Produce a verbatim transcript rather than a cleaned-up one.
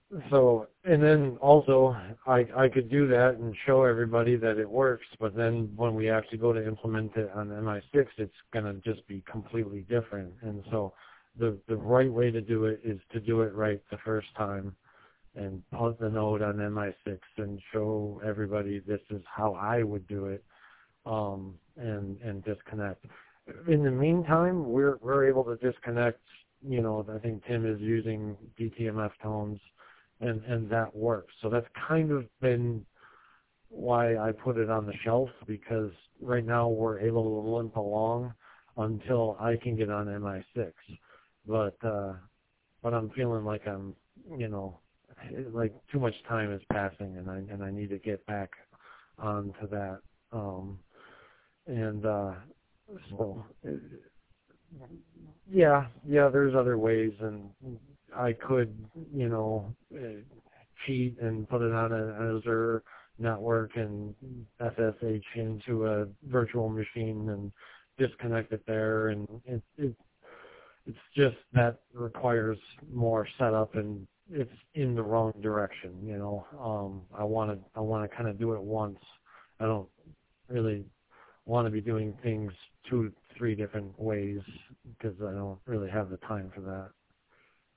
So, and then also, I, I could do that and show everybody that it works, but then when we actually go to implement it on M I six, it's going to just be completely different. And so the, the right way to do it is to do it right the first time and put the node on M I six and show everybody this is how I would do it, um, and, and disconnect. In the meantime, we're, we're able to disconnect, you know, I think Tim is using D T M F tones, and, and that works. So that's kind of been why I put it on the shelf, because right now we're able to limp along until I can get on M I six. But, uh, but I'm feeling like I'm, you know, like too much time is passing, and I, and I need to get back onto that. Um, and, uh, so, yeah, yeah, there's other ways, and I could, you know, uh, cheat and put it on an Azure network and S S H into a virtual machine and disconnect it there, and it, it it's just that requires more setup, and it's in the wrong direction, you know. Um, I want to I want to kind of do it once. I don't really want to be doing things two, three different ways because I don't really have the time for that.